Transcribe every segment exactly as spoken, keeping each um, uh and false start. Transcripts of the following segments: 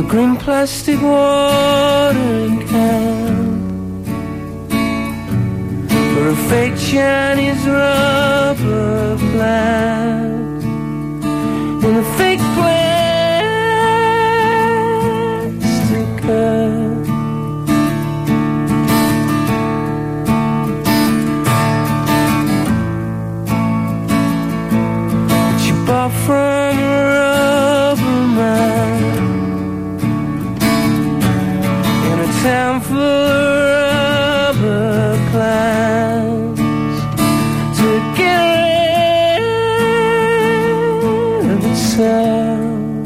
green plastic watering can for a fake Chinese rubber plant in a fake plastic can. That you bought from a rubber man in a town full of rubber plants to get rid of itself.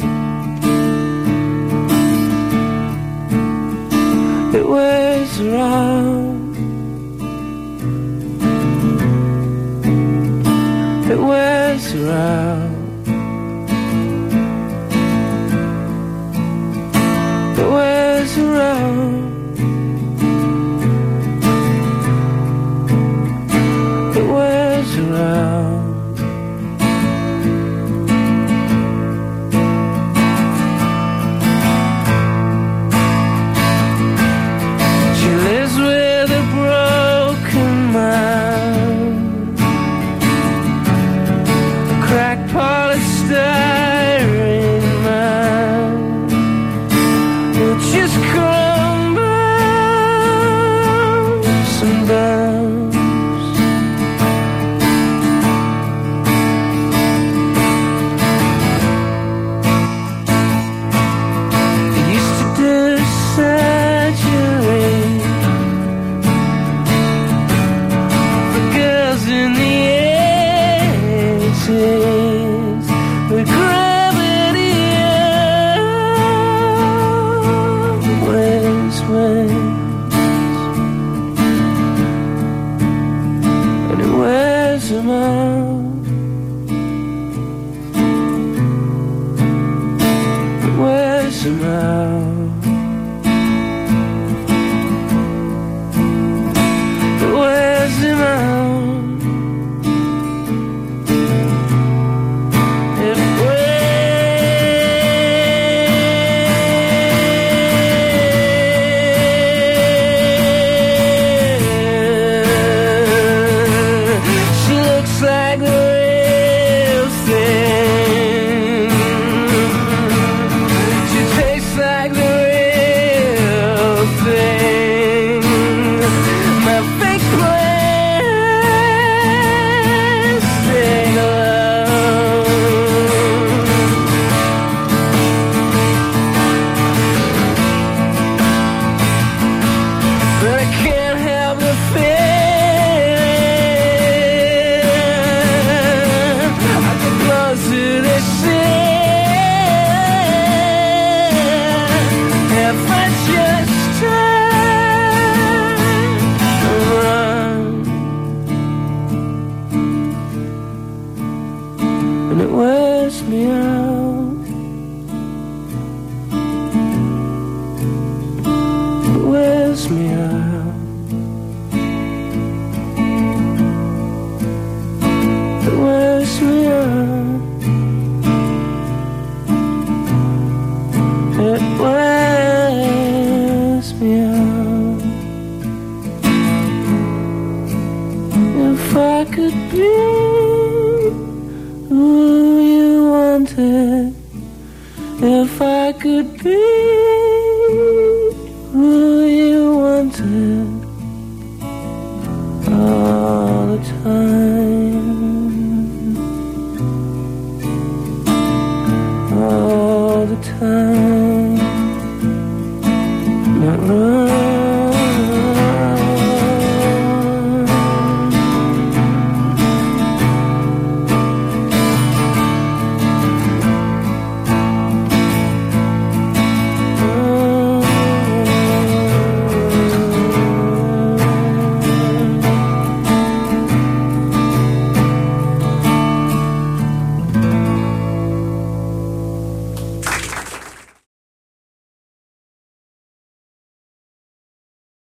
It wears around, it wears around, it wears around, it wears around. She lives with a broken mind, a cracked polystyrene man who just crumbles and burns. They used to do surgery for girls in the eighties with gravity always wins, and it wears them out, it wears them out, it wears them out. It wears. She looks like the real thing. She tastes like the real thing. My fake plastic love. But I can't help the feeling. I get close to the sin if I just turn around, and it wears me out, it wears me out, it wears me out, it wears me out. If I could be who you wanted, if I could be